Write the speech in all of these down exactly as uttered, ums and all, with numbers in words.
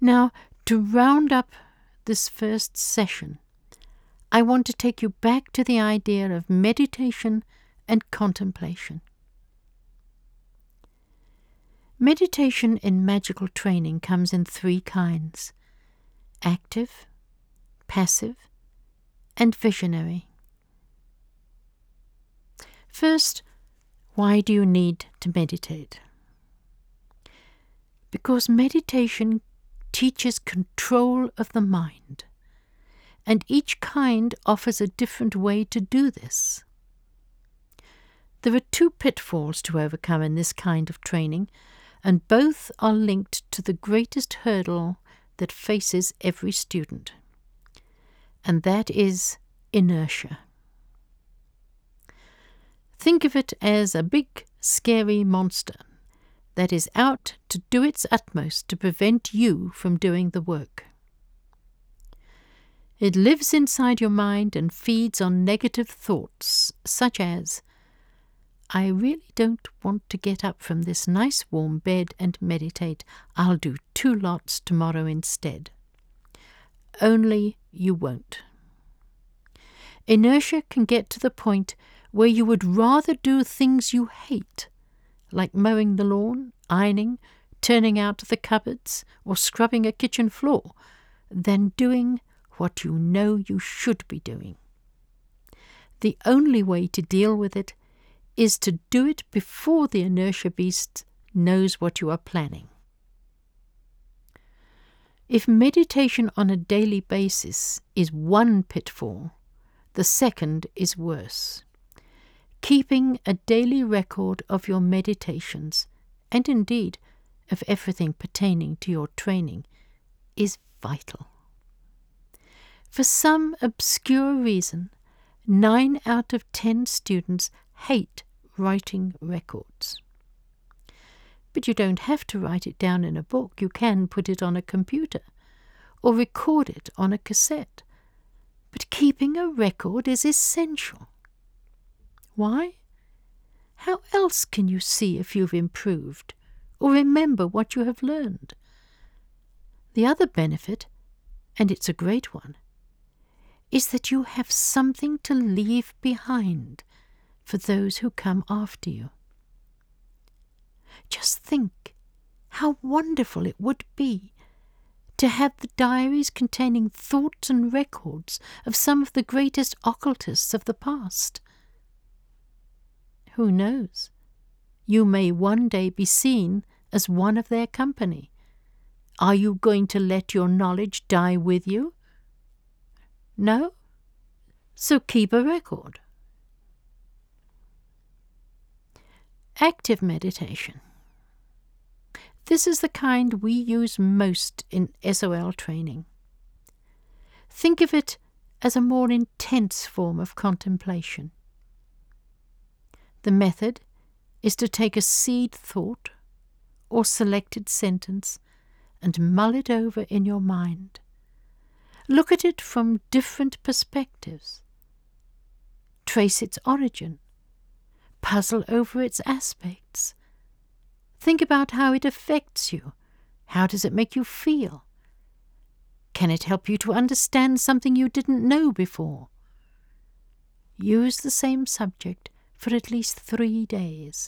Now, to round up this first session, I want to take you back to the idea of meditation and contemplation. Meditation in magical training comes in three kinds: active, passive, and visionary. First, why do you need to meditate? Because meditation teaches control of the mind, and each kind offers a different way to do this. There are two pitfalls to overcome in this kind of training, and both are linked to the greatest hurdle that faces every student, and that is inertia. Think of it as a big, scary monster that is out to do its utmost to prevent you from doing the work. It lives inside your mind and feeds on negative thoughts, such as, "I really don't want to get up from this nice warm bed and meditate. I'll do two lots tomorrow instead." Only you won't. Inertia can get to the point where you would rather do things you hate, like mowing the lawn, ironing, turning out the cupboards, or scrubbing a kitchen floor, than doing what you know you should be doing. The only way to deal with it is to do it before the inertia beast knows what you are planning. If meditation on a daily basis is one pitfall, the second is worse. Keeping a daily record of your meditations, and indeed of everything pertaining to your training, is vital. For some obscure reason, nine out of ten students hate writing records. But you don't have to write it down in a book. You can put it on a computer or record it on a cassette. But keeping a record is essential. Why? How else can you see if you've improved or remember what you have learned? The other benefit, and it's a great one, is that you have something to leave behind for those who come after you. Just think how wonderful it would be to have the diaries containing thoughts and records of some of the greatest occultists of the past. Who knows? You may one day be seen as one of their company. Are you going to let your knowledge die with you? No? So keep a record. Active meditation. This is the kind we use most in S O L training. Think of it as a more intense form of contemplation. The method is to take a seed thought or selected sentence and mull it over in your mind. Look at it from different perspectives. Trace its origin. Puzzle over its aspects. Think about how it affects you. How does it make you feel? Can it help you to understand something you didn't know before? Use the same subject for at least three days.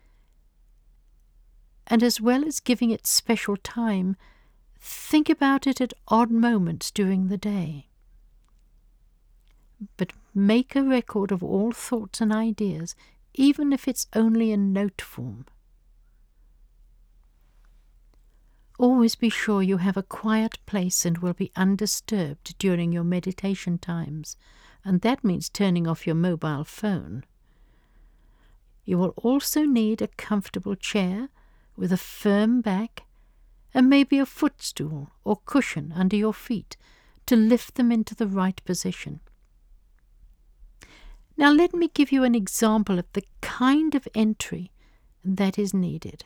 And as well as giving it special time, think about it at odd moments during the day. But make a record of all thoughts and ideas, even if it's only in note form. Always be sure you have a quiet place and will be undisturbed during your meditation times, and that means turning off your mobile phone. You will also need a comfortable chair with a firm back and maybe a footstool or cushion under your feet to lift them into the right position. Now let me give you an example of the kind of entry that is needed.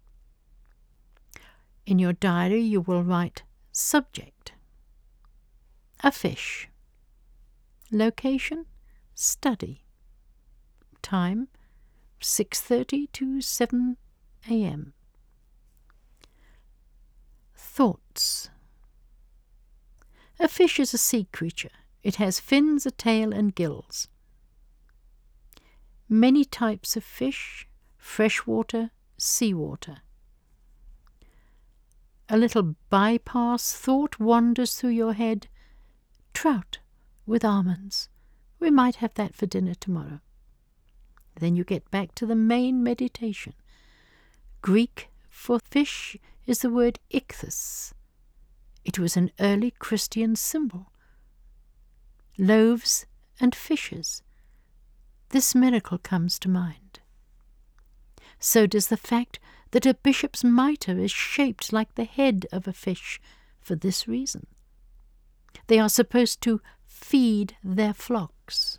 In your diary you will write subject, a fish, location, study, time, six thirty to seven a m Thoughts, fish is a sea creature. It has fins, a tail, and gills. Many types of fish, freshwater, seawater. A little bypass thought wanders through your head. Trout with almonds. We might have that for dinner tomorrow. Then you get back to the main meditation. Greek for fish is the word ichthys. It was an early Christian symbol. Loaves and fishes. This miracle comes to mind. So does the fact that a bishop's mitre is shaped like the head of a fish for this reason. They are supposed to feed their flocks.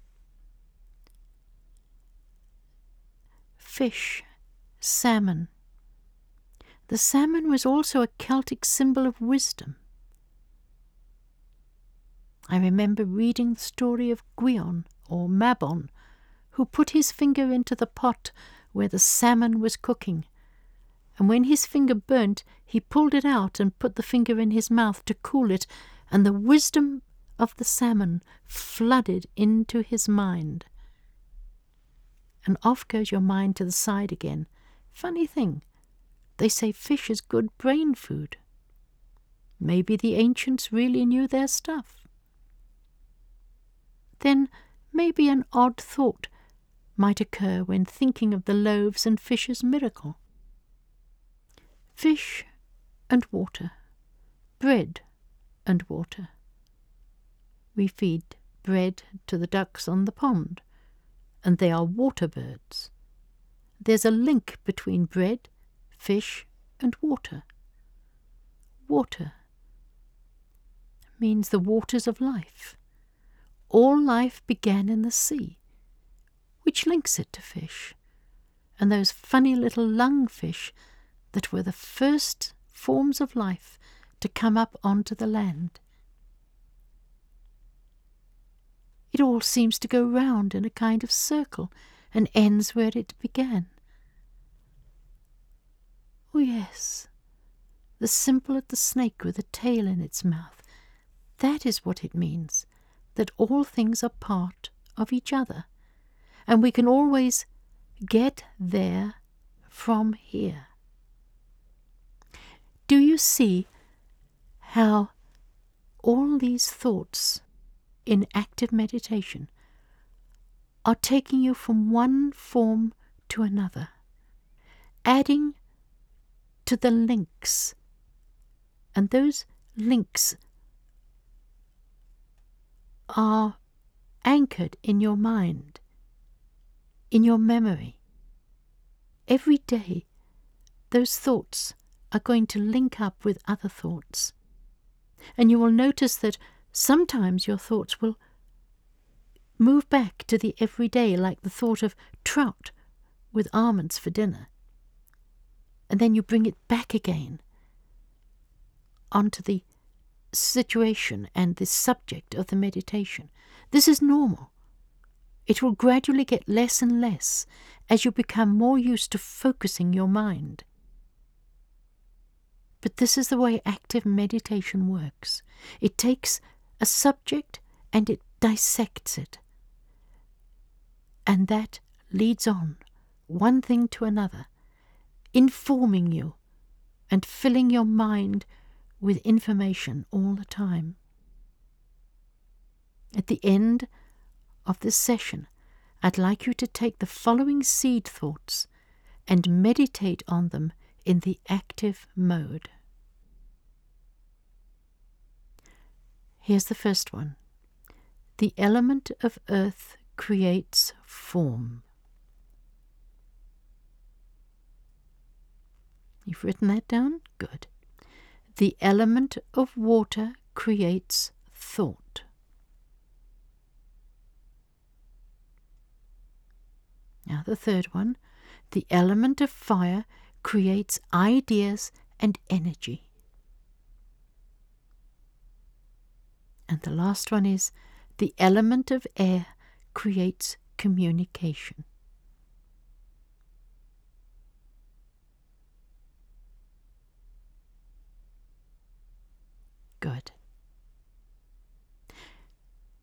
Fish, salmon. The salmon was also a Celtic symbol of wisdom. I remember reading the story of Gwion, or Mabon, who put his finger into the pot where the salmon was cooking, and when his finger burnt, he pulled it out and put the finger in his mouth to cool it, and the wisdom of the salmon flooded into his mind. And off goes your mind to the side again. Funny thing, they say fish is good brain food. Maybe the ancients really knew their stuff. Then maybe an odd thought might occur when thinking of the loaves and fishes miracle. Fish and water, bread and water. We feed bread to the ducks on the pond, and they are water birds. There's a link between bread, fish, and water. Water means the waters of life. All life began in the sea, which links it to fish, and those funny little lungfish that were the first forms of life to come up onto the land. It all seems to go round in a kind of circle and ends where it began. Oh yes, the symbol of the snake with a tail in its mouth. That is what it means, that all things are part of each other, and we can always get there from here. Do you see how all these thoughts in active meditation are taking you from one form to another, adding to the links, and those links are anchored in your mind, in your memory. Every day, those thoughts are going to link up with other thoughts, and you will notice that sometimes your thoughts will move back to the everyday, like the thought of trout with almonds for dinner, and then you bring it back again onto the situation and the subject of the meditation. This is normal. It will gradually get less and less as you become more used to focusing your mind. But this is the way active meditation works. It takes a subject and it dissects it. And that leads on, one thing to another, informing you and filling your mind with information all the time. At the end of this session, I'd like you to take the following seed thoughts and meditate on them in the active mode. Here's the first one. The element of earth creates form. You've written that down? Good. The element of water creates thought. Now the third one. The element of fire creates ideas and energy. And the last one is the element of air creates communication.